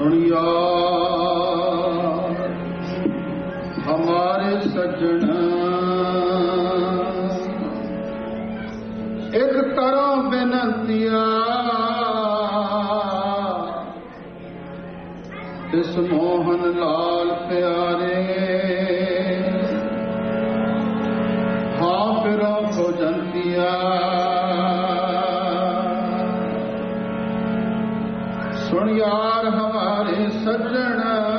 सुनिया हमारे सज्जन एक करो बेनतिया तिस मोहन लाल प्यारे हाँ फिरो भोजंतिया सुन यार हमारे सज्जन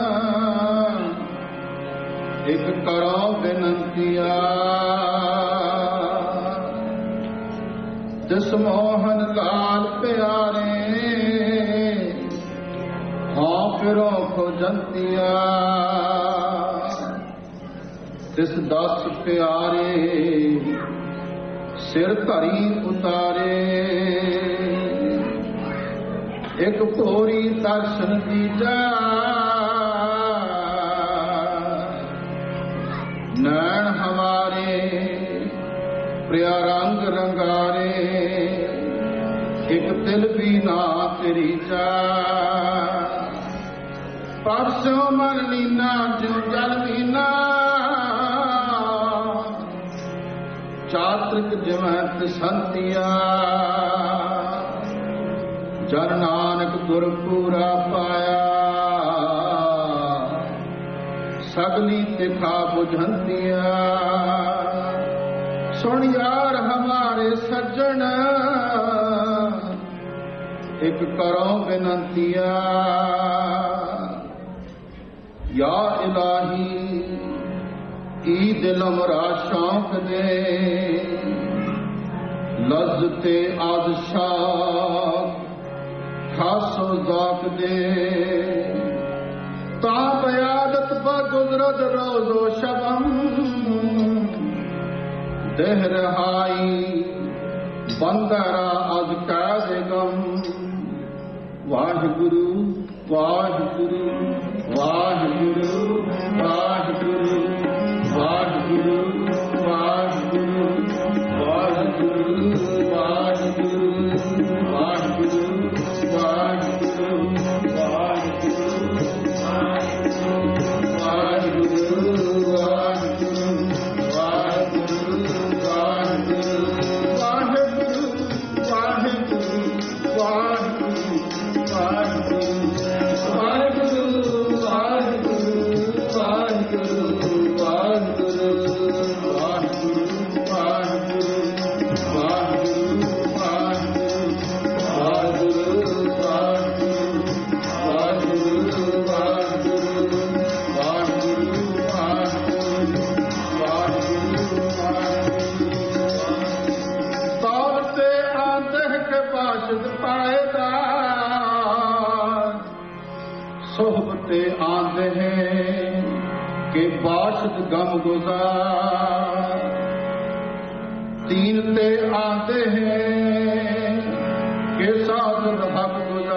एक करो बेनतिया जिस मोहन लाल प्यारे हाँ फिरो खोजंतिया तिस दस प्यारे सिर धरी उतारे एक भोरी दर्शन दीजा नैन हमारे प्रिया रंग रंगारे एक दिल भी ना तेरी जा परसों मन लीना जो जल मीना चात्रिक जमत संतिया जन नानक गुरपूरा पाया सगली तिखा बुझंतिया सुन यार हमारे सज्जन एक करो बेनतिया या इलाही ई दिलम रा शौक दे लज्जते आदशाक खासो ज़ौक़ दे ता बयादत बगुज़रत रोज़ो शबम देह रहाई बंदरा अज कैद गम वाहिगुरु वाहिगुरु वाहिगुरु वाहिगुरु वाहिगुरु वाहिगुरु वाहिगुरु वाहिगुरु वाहिगुरु सोहबते आंदे हैं के बाशद गम गुजार तीन ते आंदे हैं के साजद हक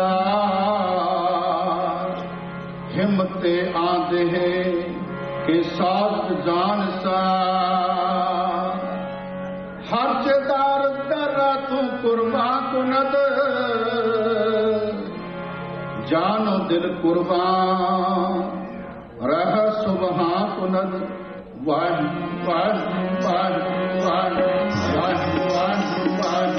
गुजार हिम्मते आंदे हैं के साजद जान सा हर चेदार दर्रा तू कुर्बा कुनद जानो दिल कुर्बान रह सुबहा कुनद वाह वाह वाह वाह वाह वाह वाह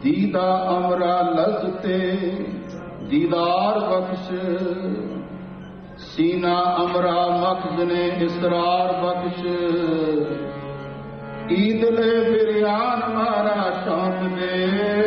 ਦੀਦਾ ਅਮਰਾ ਲਜ਼ਤੇ ਦੀਦਾਰ ਬਖਸ਼, ਸੀਨਾ ਅਮਰਾ ਮਖਜ਼ਨੇ ਇਸਰਾਰ ਬਖਸ਼, ਈਦਲੇ ਬਿਰਿਆਨ ਮਾਰਾ ਸ਼ੌਕ ਦੇ,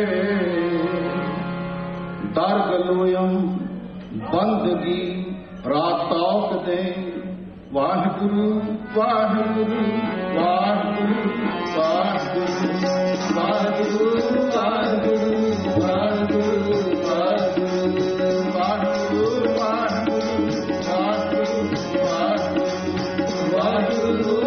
ਦਰ ਗਲੋਯਮ ਬੰਦਗੀ ਰਾਤੌਕ ਦੇ। ਵਾਹਿਗੁਰੂ ਵਾਹਿਗੁਰੂ ਵਾਹਿਗੁਰੂ ਵਾਹਿਗੁਰੂ ਵਾਹਿਗੁਰੂ ਵਾਹਿਗੁਰੂ ਵਾਹਿਗੁਰੂ ਵਾਹਿਗੁਰੂ ਵਾਹਿਗੁਰੂ ਵਾਹਿਗੁਰੂ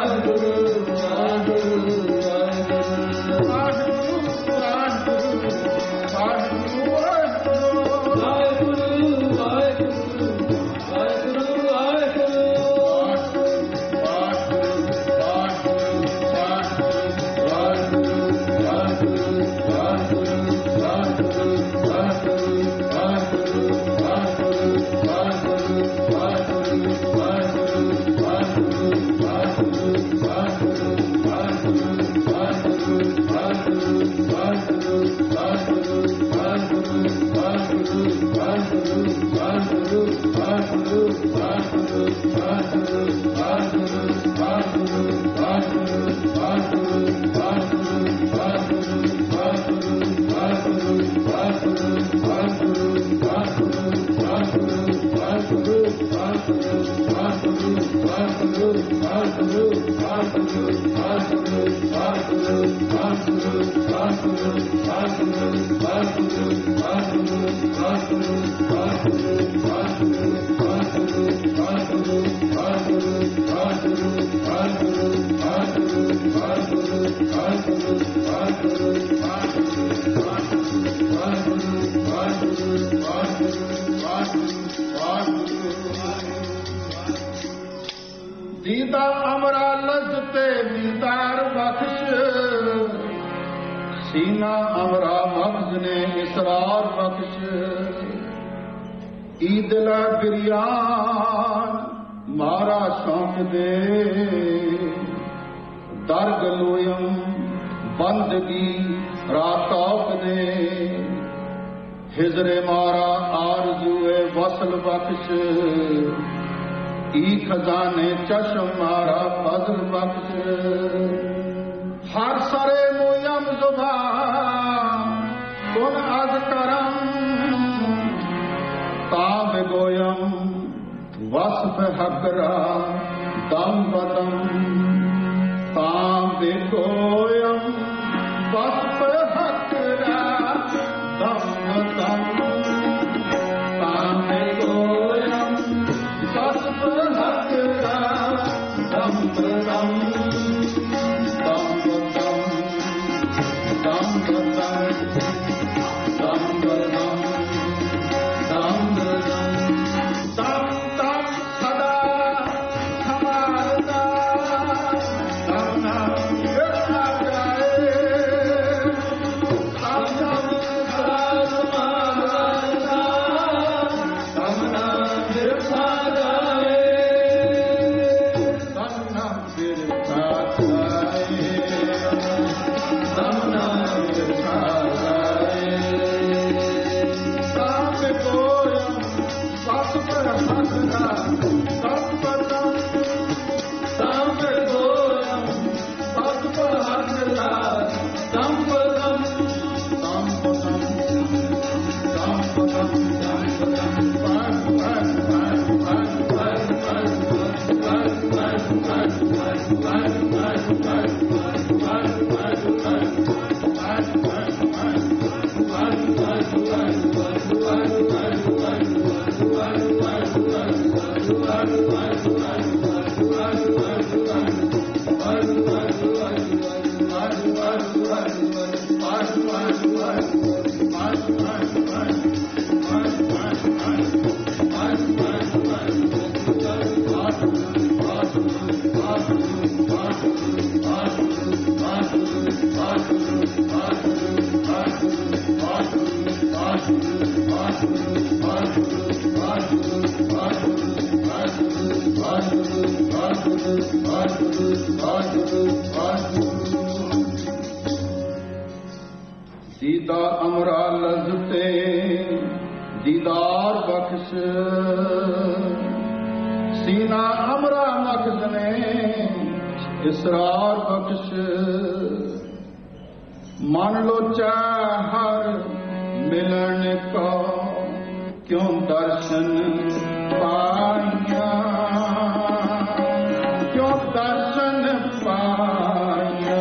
ਦੀਦਾ ਅਮਰਾ ਲਜ਼ਤੇ ਦੀਦਾਰ ਬਖਸ਼, ਸੀਨਾ ਅਮਰਾ ਮਖਜ਼ਨੇ ਇਸਰਾਰ ਬਖਸ਼, ਈਦਲਾ ਬਿਰਿਆਨ ਮਾਰਾ ਸ਼ੌਕ ਦੇ, ਦਰ ਗਲੋਯਮ ਬੰਦਗੀ ਰਾਤੌਕ ਦੇ, ਹਿਜਰੇ ਮਾਰਾ ਆਰਜ਼ੂਏ ਵਸਲ ਬਖਸ਼, ਈ ਖਜ਼ਾਨੇ ਚਸ਼ਮ ਮਾਰਾ ਫਜ਼ਲ ਬਖਸ਼, ਹਰ ਸਰੇ ਮੋਯਮ ਜ਼ੁਬਾਨ ਕੁਨ ਅਜ਼ ਕਰਮ, ਤਾਂ ਬਿਗੋਯਮ ਵਸਫ ਹਕਰਾ ਦਮ ਬਦਮ, ਤਾਂ ਬਿਗੋਯਮ ਵਸਫ ਹਕਰਾ ਦਮ ਬਦਮ, ਤਾਂ ਬਿਗੋਯਮ ਵਸਫ ਹਕਰਾ ਦਮ ਬਦਮ, ਦਮ ਬਦਮ ਦਮ ਬਦਮ ਦਮ ਬਦਮ ਦਮ ਬਦਮ, ਦਮ ਦਮ ਸਦਾ ਹਮਾਰਾ ਦਮ ਨਾਮ ਜਪਾ ਜਾਏ, ਦਮ ਦਮ ਸਦਾ ਹਮਾਰਾ ਦਮ ਨਾਮ ਜਪਾ ਜਾਏ, ਦਮ ਨਾਮ ਜਪਾ ਜਾਏ, ਦਮ ਨਾਮ ਜਪਾ ਜਾਏ, ਦਮ ਬਿਗੋਯਮ ਵਸਫ ਹਕਰਾ ਦਮ ਬਦਮ, ਦਮ ਬਿਗੋਯਮ ਵਸਫ ਹਕਰਾ ਦਮ ਬਦਮ, ਦਮ ਬਦਮ ਦਮ ਬਦਮ ਦਮ ਬਦਮ, सीता अमरा लजते दीदार बख्श, सीना अमरा मखजने इसरार बख्श। मन लोचा हर मिलन को क्यों दर्शन पाया, क्यों दर्शन पाया।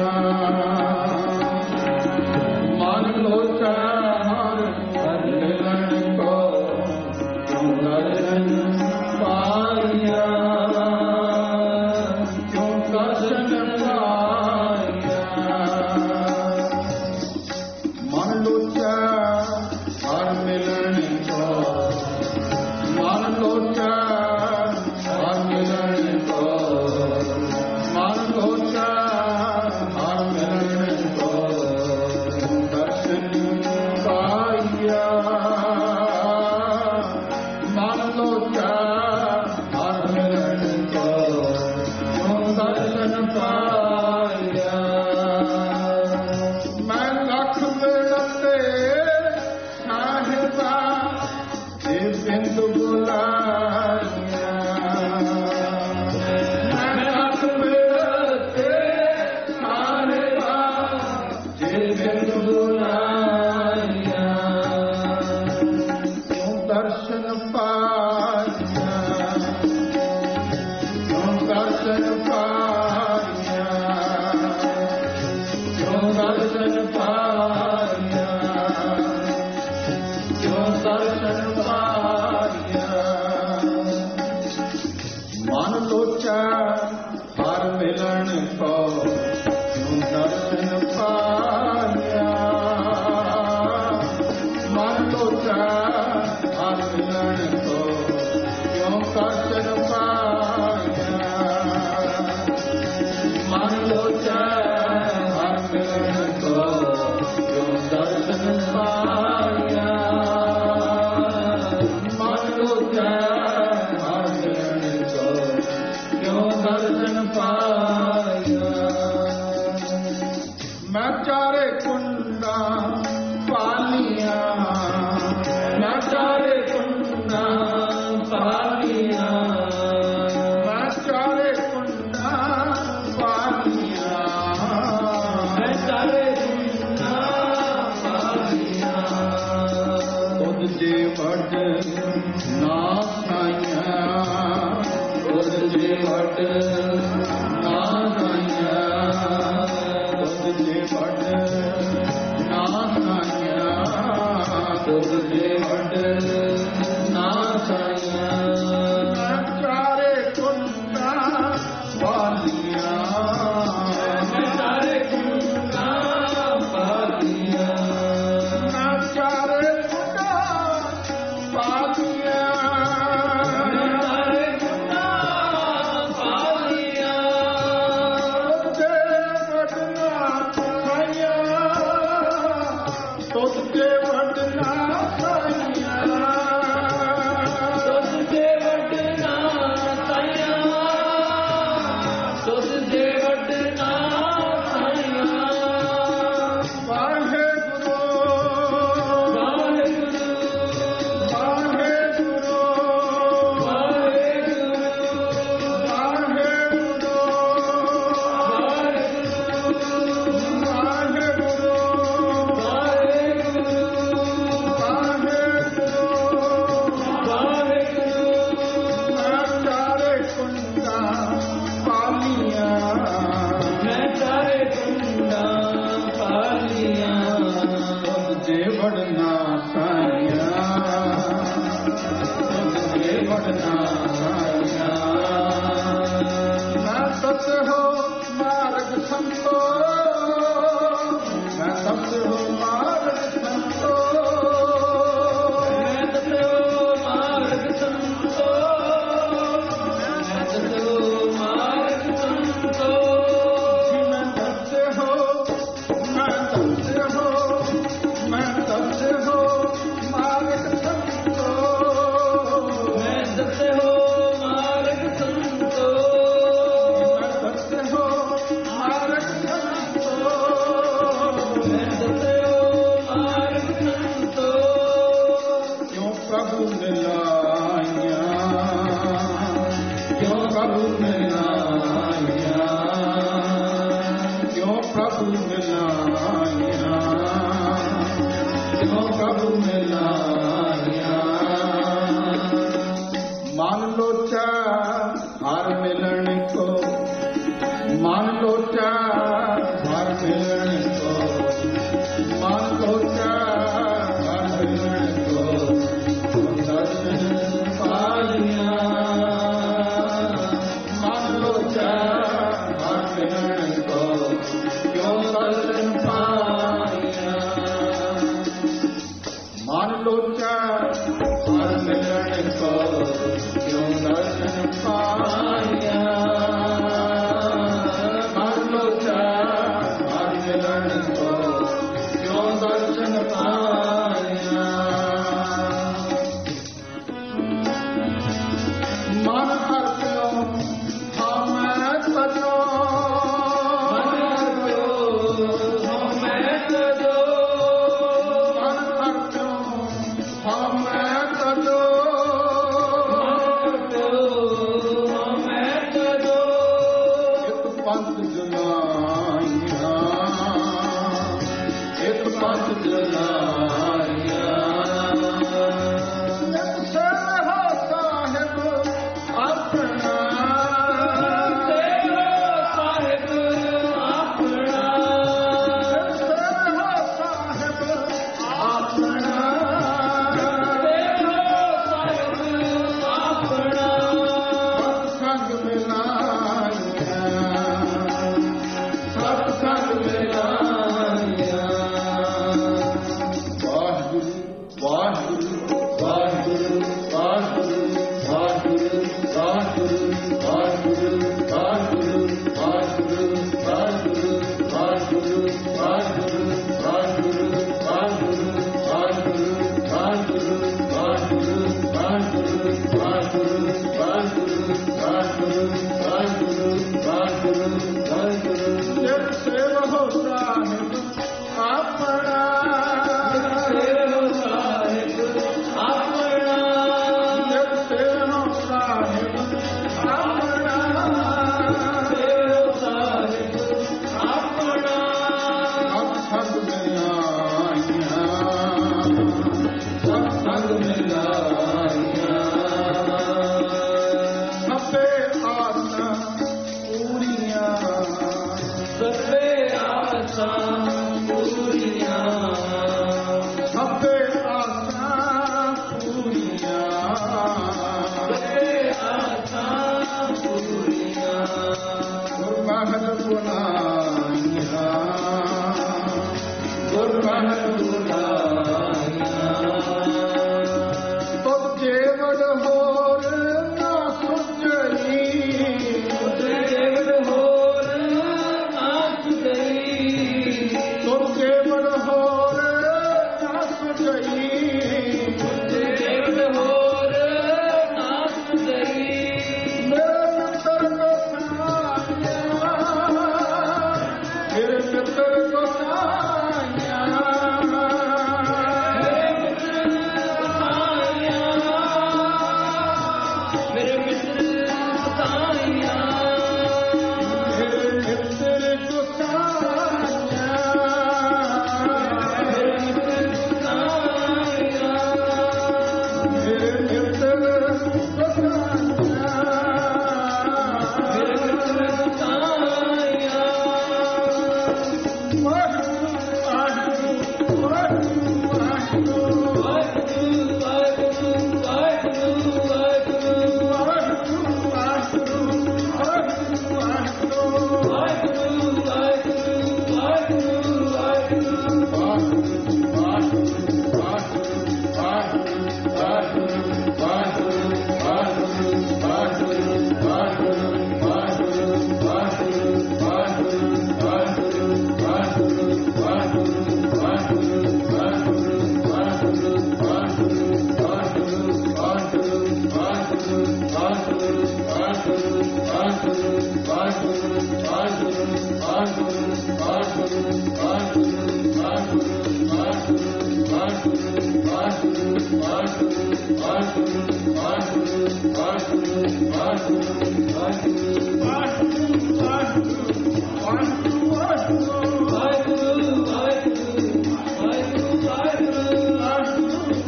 मन लोचा हर मिलन को क्यों दर्शन पाया, क्यों दर्शन पाया। मन लोचा हर मिलन को, मन लोचा हर मिलन को, मन लोचा हर मिलन को दर्शन पाया। मन लोचा हर मिलन को दर्शन पाया। मैं लख मिलते साहिबा जे बिंद बुलाया, मैं लख मिलते साहिबा जे बिंद बुलाया। क्यों दर्शन पाया, क्यों दर्शन पाया, क्यों दर्शन पाया, क्यों दर्शन पाया। मन लोचा हर मिलन को क्यों दर्शन पाया। मन लोचा हर मिलन को क्यों दर्शन पाया। मन लोचा हर मिलन को क्यों दर्शन पाया। मन लोचा हर मिलन को क्यों दर्शन पाया। मैं चारे कुंडा पालिया, मैं चारे कुंडा पालिया, मैं चारे कुंडा पालिया, मैं चारे कुंडा पालिया। खुद जे वड ना साइया, खुद जे वड ना साइया, खुद जे वड ना साइया, खुद जे वड ना साइया। मैं चारे कुंडा पालिया, मैं चारे कुंडा पालिया, मैं चारे कुंडा पालिया, मैं चारे कुंडा पालिया। तुझे वडना साइया, तुझे वडना साइया, तुझे वडना साइया। वाहे गुरु, वाहे गुरु, वाहे गुरु, वाहे गुरु, वाहे गुरु, वाहे गुरु, वाहे गुरु, वाहे गुरु, वाहे गुरु। मैं चारे कुंडा पालिया, मैं चारे कुंडा पालिया। तुझे वडना साइया, तुझे वडना साइया। मैं सत हो मार्ग संतो, मैं सत हो मार्ग संतो, मैं सत हो मार्ग संतो, मैं सत हो मार्ग संतो। मैं सत हो, मैं सत हो, मैं सत ਹਰ ਮਿਲਣ ਕੋ ਮਨ ਲੋਚਾ, ਹਰ ਮਿਲਣ ਕੋ ਮਨ ਲੋਚਾ, ਹਰ ਮਿਲਣ ਕੋ ਦਰਸ਼ਨ ਪਾਈਆਂ। ਮਨ ਲੋਚਾ ਹਰ ਮਿਲਣ ਕੋ ਕਿਉਂ ਦਰਸ਼ਨ ਪਾਈਆਂ। ਮਨ ਲੋਚਾ ਹਰ ਮਿਲਣ ਕੋ ਕਿਉਂ ਦਰਸ਼ਨ ਪਾਈਆਂ। ਮਨ ਲੋਚਾ ਹਰ ਮਿਲਣ ਕੋ ਕਿਉਂ ਦਰਸ਼ਨ ਪਾਈਆਂ। ਮਨ ਹਰ ਪਿਓ ਹਮੈ ਤਜੋ, ਮਨ ਹਰ ਪਿਓ ਹਮੈ ਤਜੋ, ਮਨ ਹਰ ਪਿਓ ਹਮੈ ਤਜੋ, ਮਨ ਹਰ ਪਿਓ ਹਮੈ ਤਜੋ। ਇੱਕ ਪੰਥ ਜੁਲਾਈਆਂ, ਇੱਕ ਪੰਥ ਜੁਲਾਈਆਂ।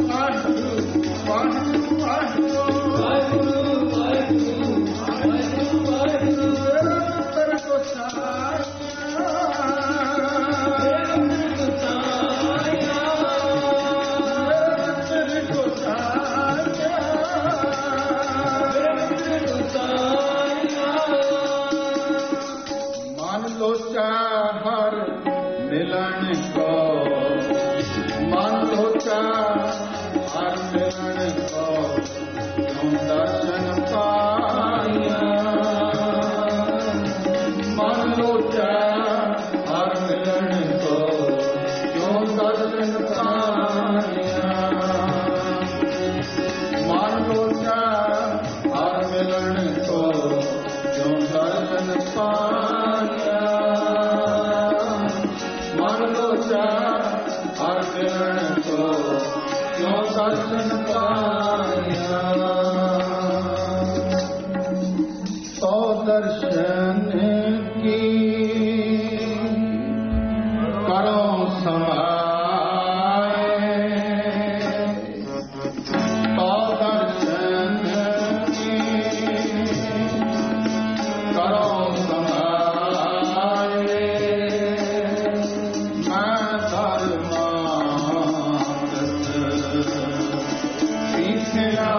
ਵਾਹਿਗੁਰੂ ਵਾਹਿਗੁਰੂ ਵਾਹਿਗੁਰੂ ਵਾਹਿਗੁਰੂ ਦਰਸ਼ਨ ਪਾਇਆ ਮਨ ਲੋਚਾ ਹਰ ਮਿਲਣ ਕੋ ਜੋ ਦਰਸ਼ਨ ਪਾਇਆ ਮਨ ਲੋਚਾ ਹਰ ਮਿਲਣ ਕੋ ਜੋ ਦਰਸ਼ਨ ਪਾਇਆ ਸੋ ਦਰਸ਼ਨ ਕੀ ਕਰੋ ਸਮਾਏ ਸੋ ਦਰਸ਼ਨ ਕੀ ਕਰੋ ਸਮਾਏ ਮੈਂ ਧਰਮਾਰਥ ਸਿੱਖਿਆ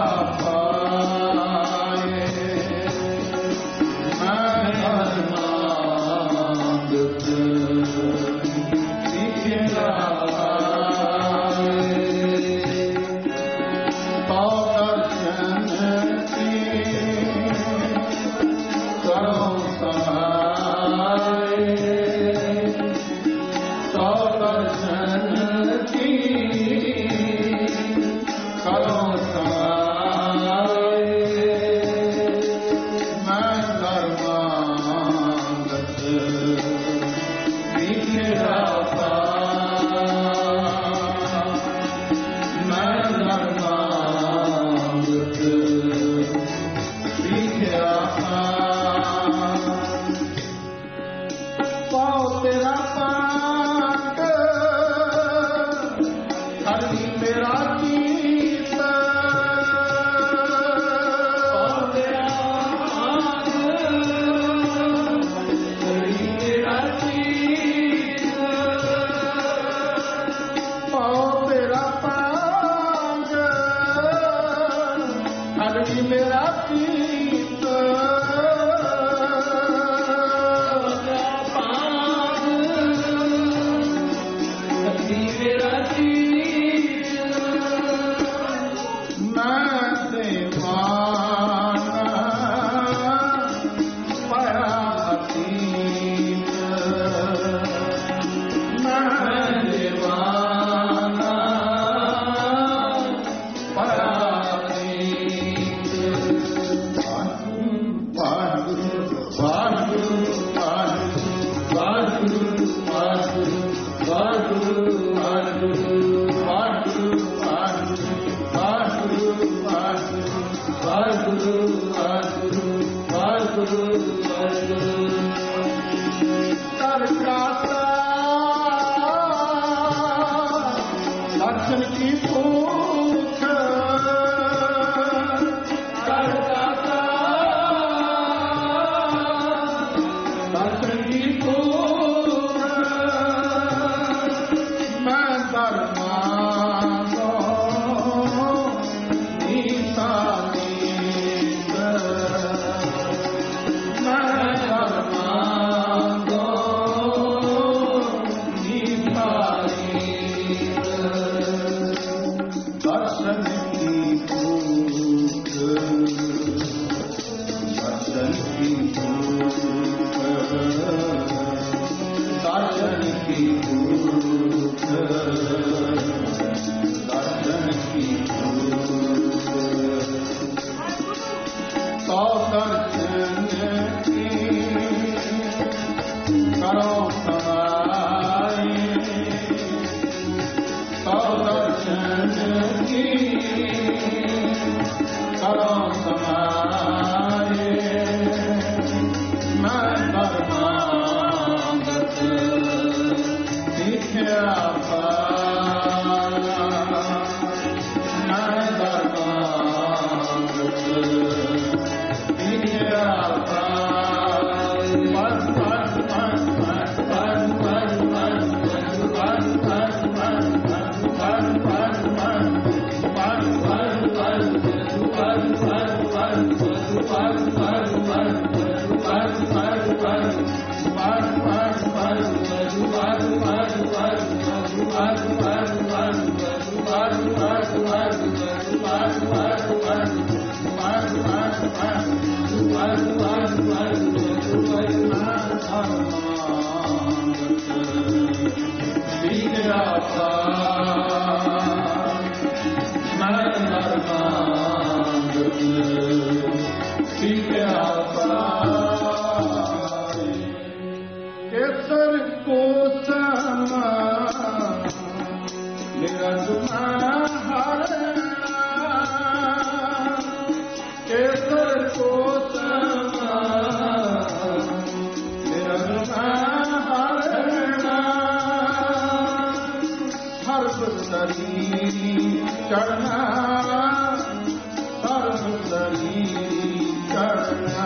Be सीखा पाए केसर को समा निरंजना हरना केसर को समा निरंजना हरना सर्व शरीर चढ़ना सर्व शरीर चढ़ना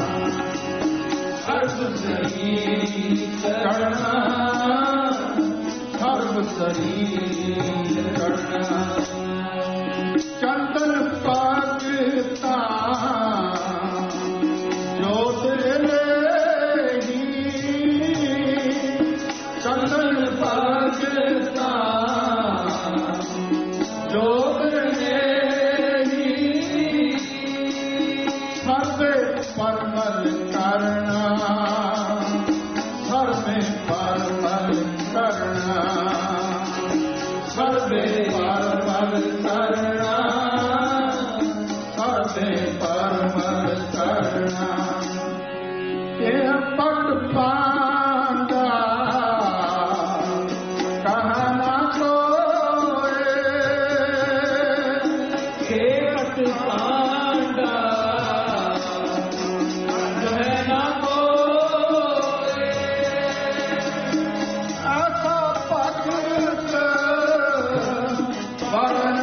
सर्व शरीर चढ़ना सर्व शरीर चढ़ना चंदन पागता जोत लेगी चंदन पागता जोत लेगी सर्वे परमल करना सर्वे परमल करना सर्वे परमल करना सर्वे परमल करना यह पट पांडा कहना कोई हे पट पांडा कहना कोई ऐसा पट वरण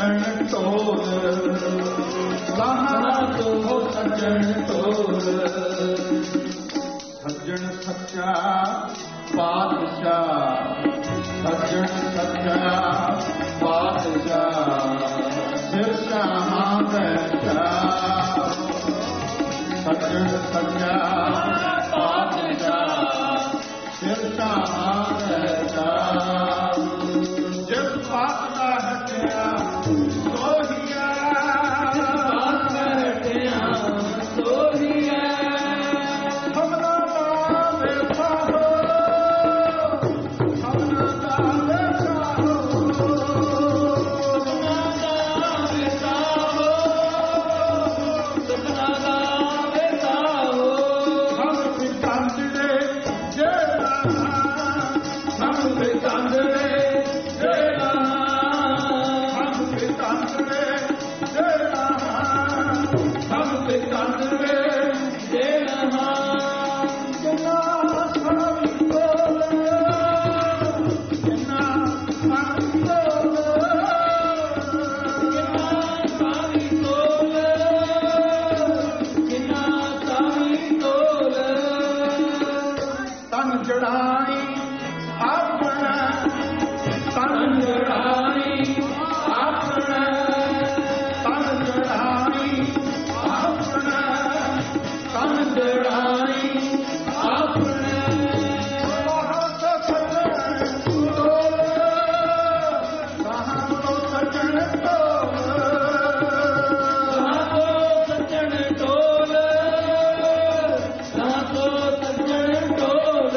ਸੱਜਣ ਢੋਲ, ਲਾਹਾਂ ਤੋਂ ਸੱਜਣ ਢੋਲ। ਸੱਜਣ ਸੱਚਾ ਪਾਤਸ਼ਾਹ, ਸੱਜਣ ਸੱਚਾ ਪਾਤਸ਼ਾਹ, ਸਿਰ ਸ਼ਾਹਾਂ ਦਾ ਸ਼ਾਹ। ਸੱਜਣ ਸੱਚਾ ਪਾਤਸ਼ਾਹ, ਸਿਰ ਸ਼ਾਹਾਂ ਦਾ ਸ਼ਾਹ। ਜਿਸ ਪਾਤ ਦਾ ਹਟਿਆ ਸੋਹੀਆ, ਜਿਸ ਪਾਤ ਦਾ ਹਟਿਆ ਸੋਹੀਆ। ਸਭਨਾ ਦਾ ਵੇਖਾ ਹੋ, ਸਭਨਾ ਦਾ ਵੇਖਾ ਹੋ, ਸਭਨਾ ਦਾ ਵੇਖਾ ਹੋ, ਸਭਨਾ ਦਾ ਵੇਖਾ ਹੋ। ਹਮ ਸਿਕੰਦ ਦੇ ਜਿਹੜਾ, ਹਮ ਸਿਕੰਦ ਦੇ ਜਿਹੜਾ, ਹਮ ਸਿਕੰਦ ਦੇ ਜਿਹੜਾ, ਹਮ ਸਿਕੰਦ ਦੇ ਜਿਹੜਾ। ਜਿੰਨਾ ਸਾਵੀ ਕੋਲ, ਜਿੰਨਾ ਸਾਵੀ ਕੋਲ, ਜਿੰਨਾ ਸਾਵੀ ਕੋਲ, ਜਿੰਨਾ ਸਾਵੀ ਕੋਲ। ਤਨ ਜੜਾਈ ਆਪਣਾ, ਤਨ ਜੜਾਈ ਆਪਣਾ, ਤਨ ਜੜਾਈ ਆਪਣਾ, ਤਨ ਜੜਾਈ ਆਪਣਾ। ਲਾਹਾਂ ਤੋਂ ਸੱਜਣ ਢੋਲ, ਲਾਹਾਂ ਤੋਂ ਸੱਜਣ ਢੋਲ, ਲਾਹਾਂ ਤੋਂ ਸੱਜਣ ਢੋਲ, ਲਾਹਾਂ ਤੋਂ ਸੱਜਣ ਢੋਲ।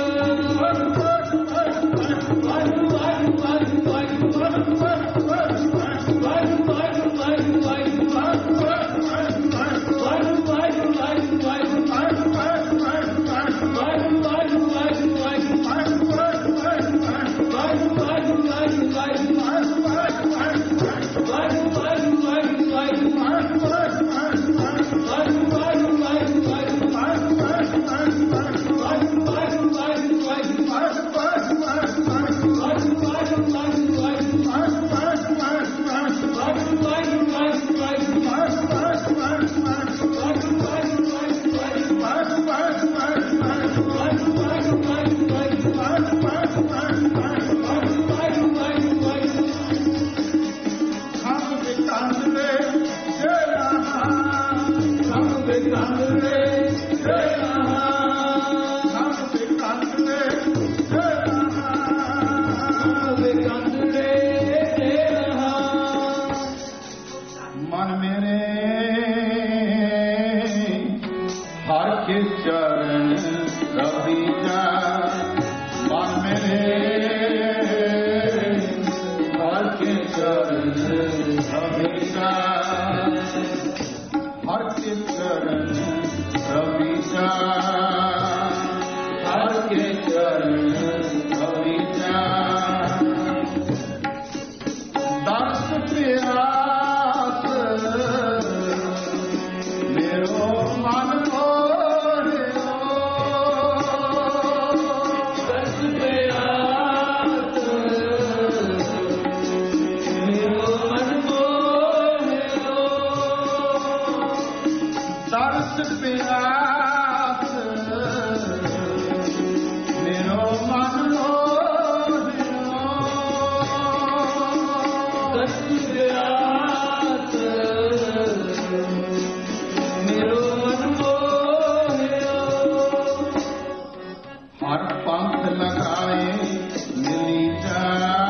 ਮਨ ਮੇਰੇ ਹਰ ਕੇ ਚਰਨ ਰਵੀਜਾ, ਮਨ ਮੇਰੇ ਹਰ ਕੇ ਚਰਨ ਰਵੀਜਾ, ਹਰ ਕੇ ਚਰਨ ਰਵੀਜਾ, ਹਰ ਕੇ ਚਰਨ ਰਵੀਜਾ। ਦਰਸ ਪਿਆਸ ਮੇਰੋ ਮਨ ਮੋਹਿਓ, ਦਰਸ ਪਿਆਸ ਮੇਰੋ ਮਨ ਮੋਹਿਓ, ਦਰਸ ਪਿਆਸ ਮੇਰੋ ਮਨ ਮੋਹਿਓ, ਦਰਸ ਪਿਆਸ ਮੇਰੋ ਮਨ ਮੋਹਿਓ। ਹਰ ਪੰਥ ਲਗਾਏ ਮਿਲੀ ਜਾ,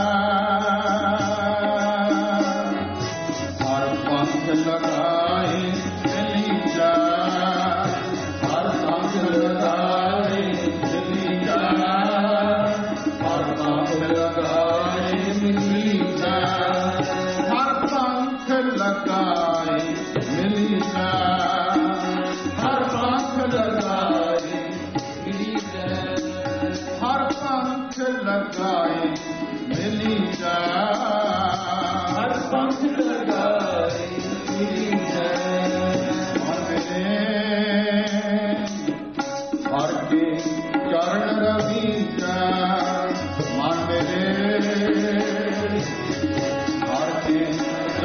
ਹਰ ਪੰਥ ਲਗਾਏ ਮਿਲੀ ਜਾ, ਹਰ ਪੰਥ ਲਗਾਏ ਮਿਲੀ ਜਾ, ਹਰ ਪੰਥ ਲਗਾਏ ਮਿਲੀ ਜਾ, ਹਰ ਪੰਥ ਲਗਾਏ ਮਿਲੀ ਜਾ, ਹਰ ਪੰਥ ਲਗਾਏ ਮਿਲੀ ਜਾ, ਹਰ ਪੰਥ ਲਗਾਏ ਮਿਲੀ ਜਾ, ਹਰ ਪੰਥ ਲਗਾਏ ਮਿਲੀ ਜਾ। ਹਰ ਕੇ ਚਰਨ ਰਵੀਜਾ, ਮਨ ਮੇਰੇ ਹਰ ਕੇ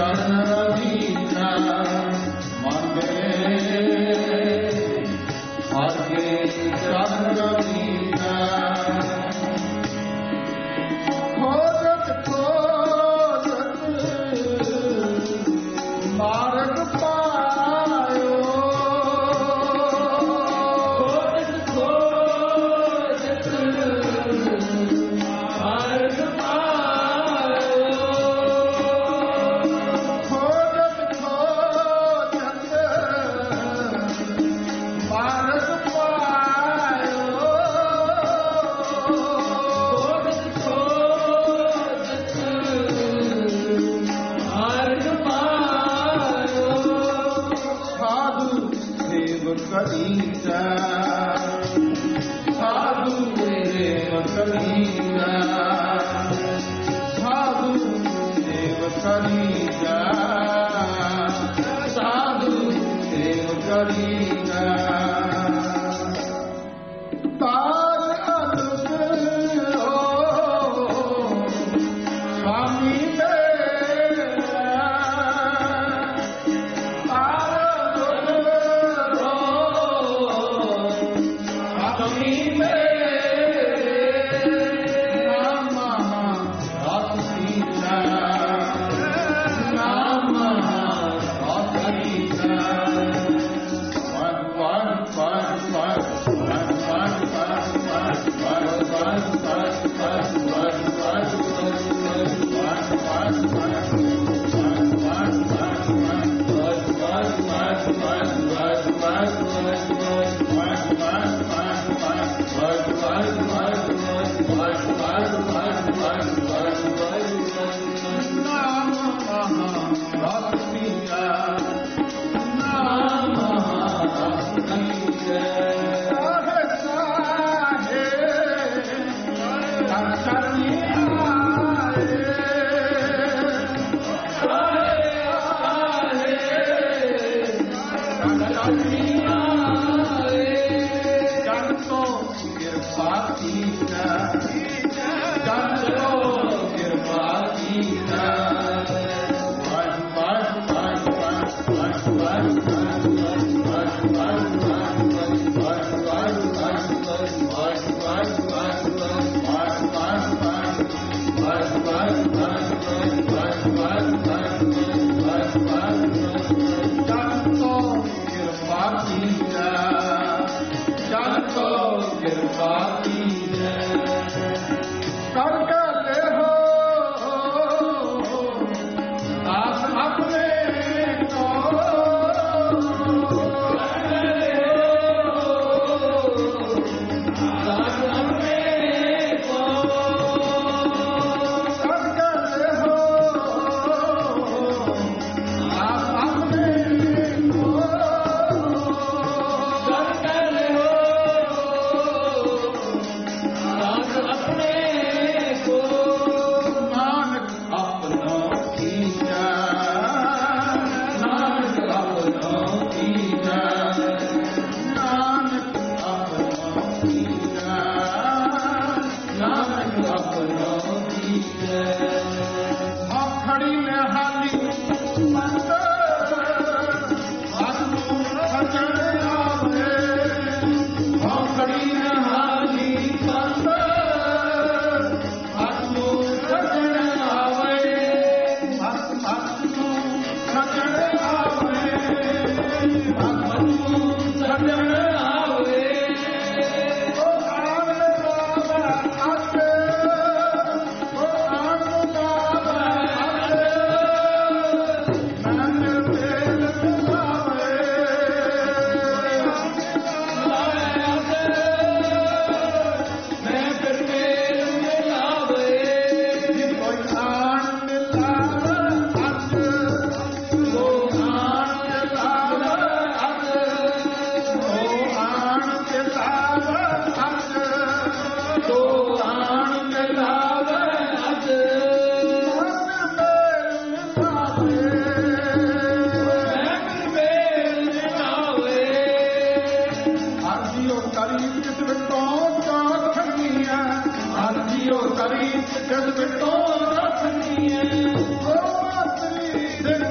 ਕਰੀ ਜਦ ਬਿਟੋ ਰੱਖਣੀ ਹੈ ਉਹ ਮਾਤਰੀ ਦੇ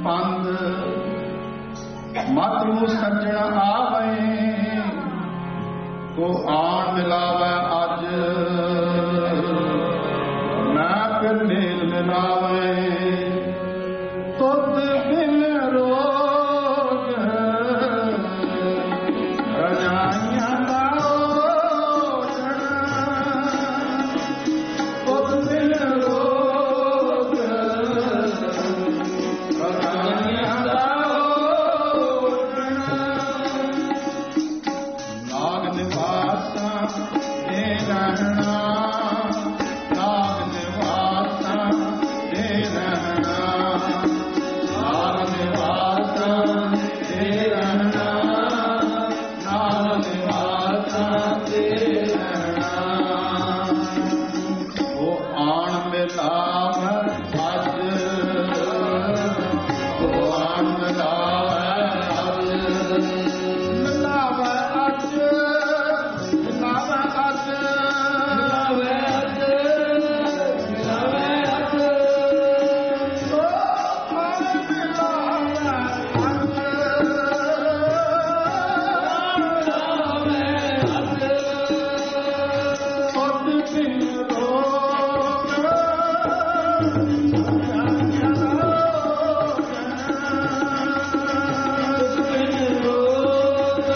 ਪੰਧ ਮਤਰੂ ਸੱਜਣ ਆਵੇ ਕੋ ਆਣ ਮਿਲਾਵੇ ਅੱਜ ਮੈਂ ਫਿਰ ਮੇਲ ਮਿਲਾਵੇ ਤੁਧ ਬਿਨ ਰੋਗ ਰਜਾਈਆਂ ਦਾ ਓਝਣ ਤੁਧ ਬਿਨ ਰੋਗ ਰਜਾਈਆਂ ਦਾ ਓਝਣ ਨਾਗ ਨਿਵਾਸਾਂ ਦੇ ਰਹਿਣਾ ਨਾਗ ਨਿਵਾਸਾਂ ਦੇ ਰਹਿਣਾ ਨਾਗ ਨਿਵਾਸਾਂ ਦੇ ਰਹਿਣਾ ਨਾਗ ਨਿਵਾਸਾਂ ਦੇ ਰਹਿਣਾ ਉਹ ਆਣ ਮਿਲਾਵ ਅੱਜ ਉਹ ਆਣ ਮਿਲਾਵ ਅੱਜ ਮਿਲਾਵ ਅੱਜ ਮਿਲਾਵ ਅੱਜ ਮਿਲਾਵ ਅੱਜ ਮਿਲਾਵ ਅੱਜ ਉਹ ਆਣ ਮਿਲਾਵ ਅੱਜ ਤੁਧ ਬਿਨ ਰੋਗ ਰਜਾਈਆਂ ਦਾ ਓਝਣ ਤੁਧ ਬਿਨ ਰੋਗ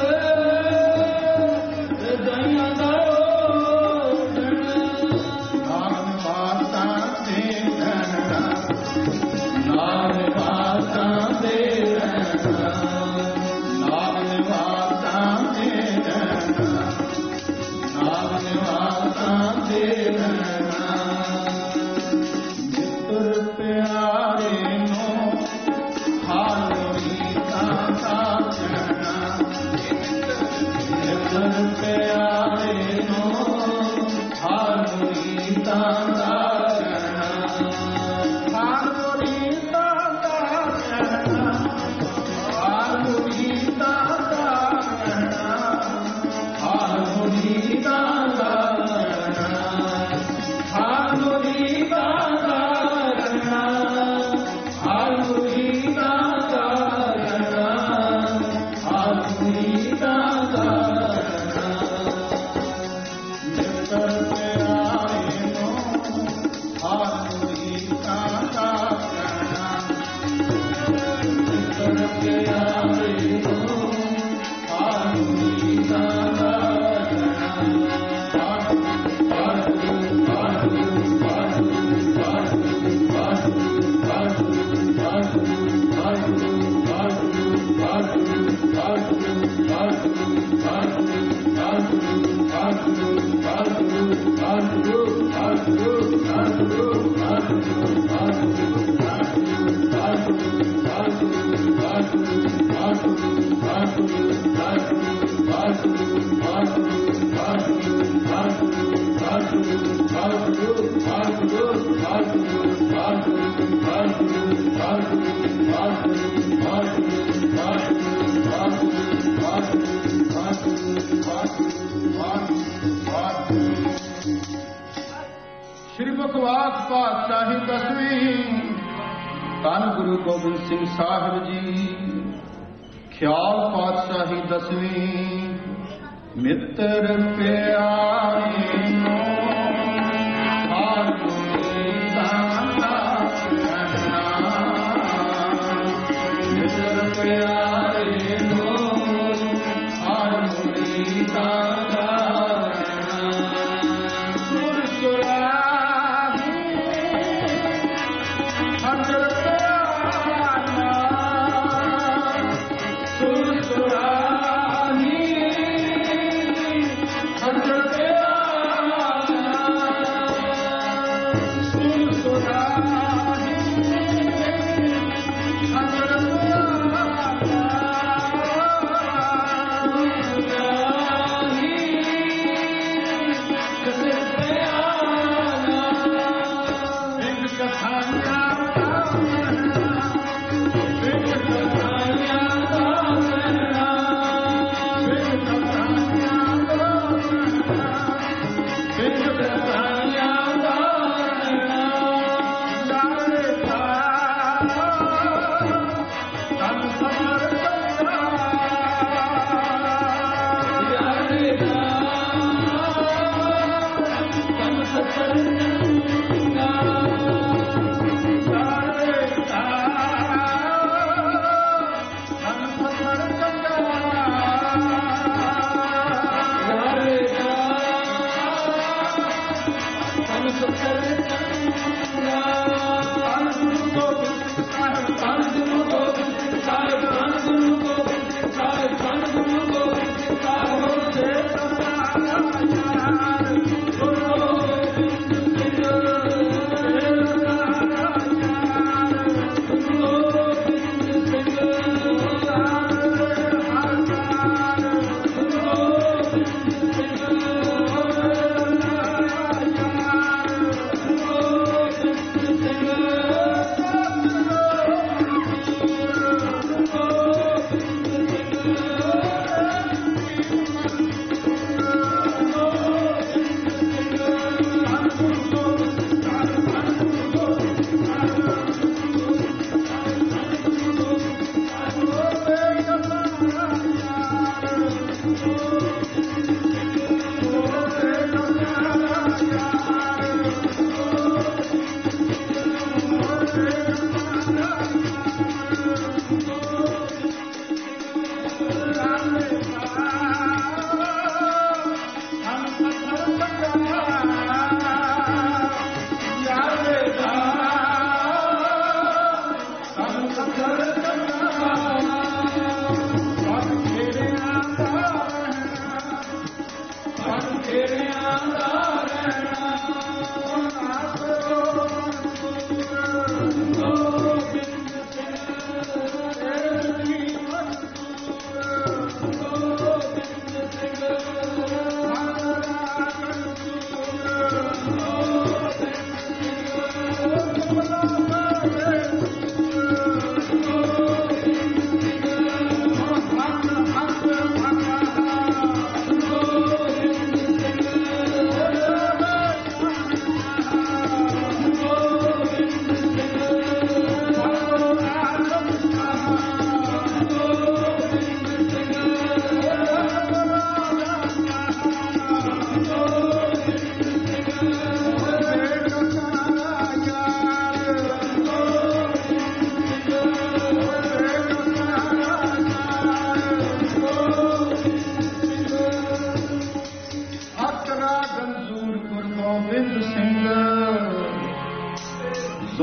ਰਜਾਈਆਂ ਦਾ ਓਝਣ ਨਾਗ ਨਿਵਾਸਾਂ ਦੇ ਰਹਿਣਾ ਨਾਗ ਨਿਵਾਸਾਂ ਦੇ ਰਹਿਣਾ ਨਾਗ ਨਿਵਾਸਾਂ ਦੇ ਰਹਿਣਾ ਨਾਗ ਨਿਵਾਸਾਂ ਦੇ ਰਹਿਣਾ ਮਿੱਤਰ ਪਿਆਰੇ ਨੂੰ ਹਾਲੋਈ ਤਾਂ ਕਹਿਣਾ ਮਿੱਤਰ ਪਿਆਰੇ ਨੂੰ ਹਾਲੋਈ ਤਾਂ ਕਹਿਣਾ ਹਾਲੋਈ ਤਾਂ ਕਹਿਣਾ ਹਾਲੋਈ ਤਾਂ ਕਹਿਣਾ ਹਾਲੋਈ ਤਾਂ ਕਹਿਣਾ ਹਾਲੋਈ ਤਾਂ ਕਹਿਣਾ ਹਾਲੋਈ ਤਾਂ ਕਹਿਣਾ ਹਾਲੋਈ ਤਾਂ ਕਹਿਣਾ ਮਿੱਤਰ ਪਿਆਰੇ ਨੂੰ ਹਾਲੋਈ ਤਾਂ ਕਹਿਣਾ ਮਿੱਤਰ ਪਿਆਰੇ ਨੂੰ ਹਾਲੋਈ ਤਾਂ श्री बकवास पातशाही 10वीं ਧੰਨ ਗੁਰੂ ਗੋਬਿੰਦ ਸਿੰਘ ਸਾਹਿਬ ਜੀ। ਖਿਆਲ ਪਾਤਸ਼ਾਹੀ 10ਵੀਂ ਮਿੱਤਰ ਪਿਆਰੇ ਨੂੰ ਹਾਲੋਈ ਤਾਂ ਕਹਿਣਾ ਮਿੱਤਰ ਪਿਆਰੇ ਨੂੰ ਹਾਲੋਈ ਤਾਂ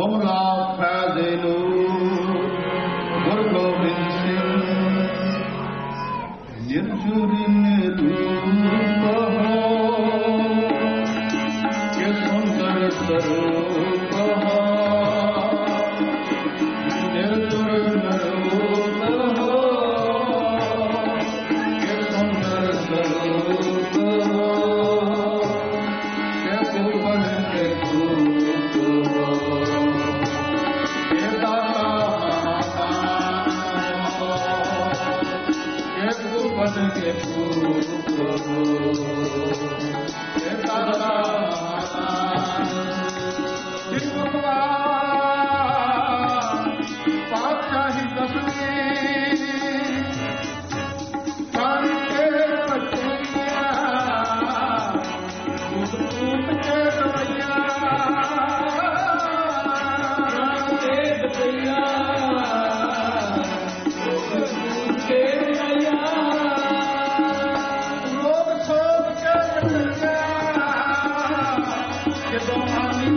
कमला फैज़ेनु गुरु गोविंद सिंह निर्जुरी रूप हो के सुंदर स्वरूप हो निर्जुर रूप हो के सुंदर स्वरूप हो के भुवन के भूत हो के दाता के भुवन के भूत हो के दाता पातशाही दसवीं के बचैया दूध के रवैया के बचैया दूध के रवैया लोग सोच के बचैया के दो मानी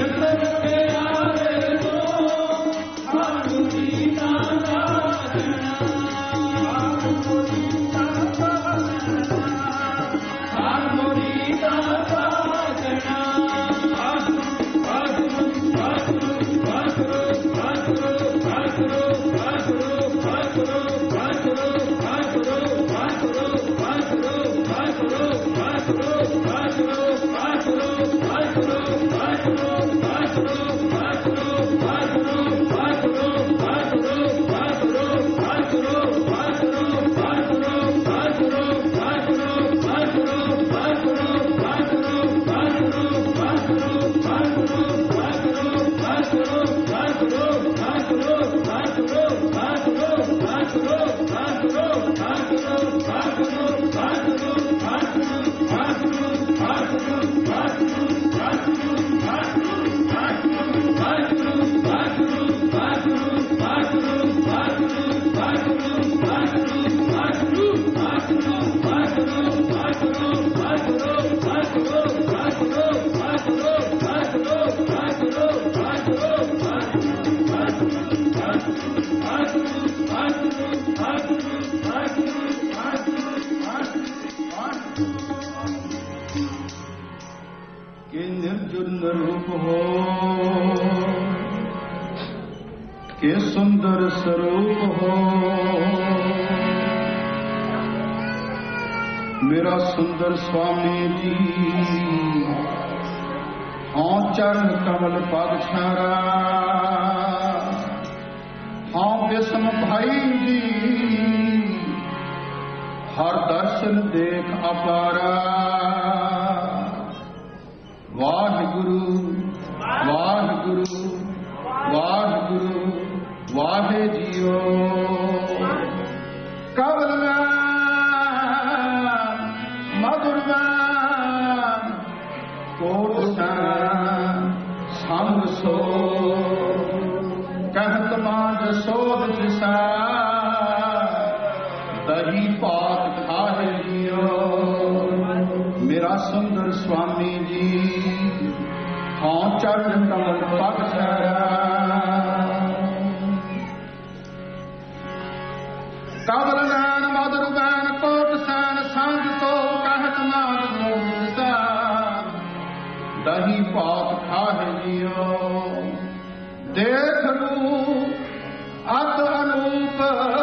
Hallelujah. के सुंदर स्वरूप हो। मेरा सुंदर स्वामी जी हाँ चरण कमल पग छारा, हाँ विषम भाई जी हर दर्शन देख अपारा। वाहिगुरु वाहिगुरु वाहिगुरु वाहे जियो। कवल मधुर कोट संग सो, कहत मांझ सोध जिसा दही पात खाए जियो। मेरा सुंदर स्वामी जी हाँ चरण कमल पग छाया। कबल नैन मधुर बैन कोट सैन संग सो, कहत मांझ सोध जिसा दही पात खाए जियो। देख लू अत अनूप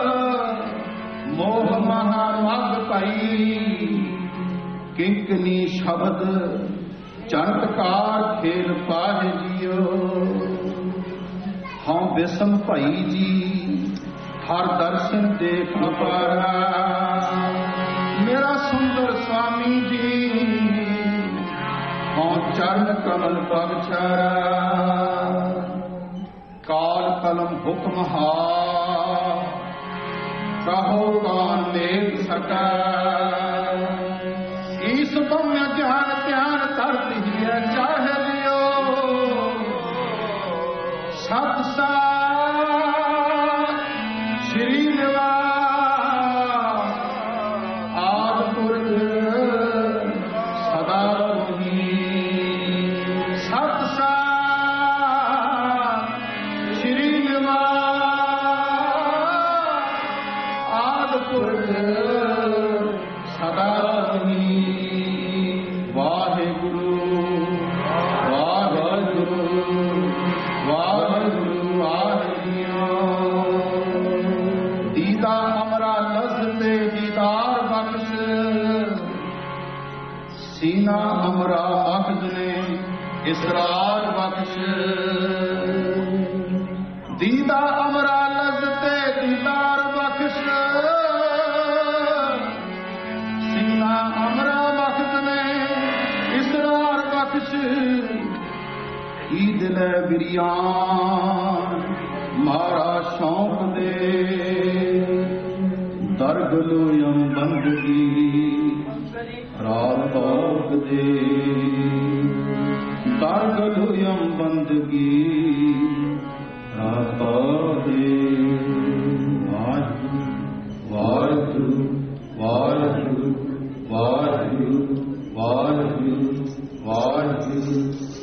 मोह महामग पई, किंकनी शब्द चंटकार खेल पाहे जियो। हाँ विषम भाई जी हर दर्शन देख अपारा। मेरा सुंदर स्वामी जी हाँ चरण कमल पग छारा। काल कलम हुक्म हा, कहो कान देख सका। ईस बम्य ध्यान ध्यान धरती है चाहे लियो। सतसा श्री निवास आद पुरख सदा रही। सतसा श्री निवास आद पुरख सदा रही। वाहिगुरु वाहिगुरु वाहिगुरु वाहिगुरु। दीदा अमरा लज़ते दीदार बख्श, सीना अमरा मखज ने इसरार बख्श। दीदा अमरा लज़ते दीदार बख्श, सीना अमरा मखज ने इसरार बख्श। ईद ले बिरियान मारा शौक दे, दरगलोयम बंदगी रात औक दे। दरगलोयम बंदगी रात दे। वाहिगुरु वाहिगुरु वाहिगुरु वाहिगुरु वाहिगुरु वाहिगुरु।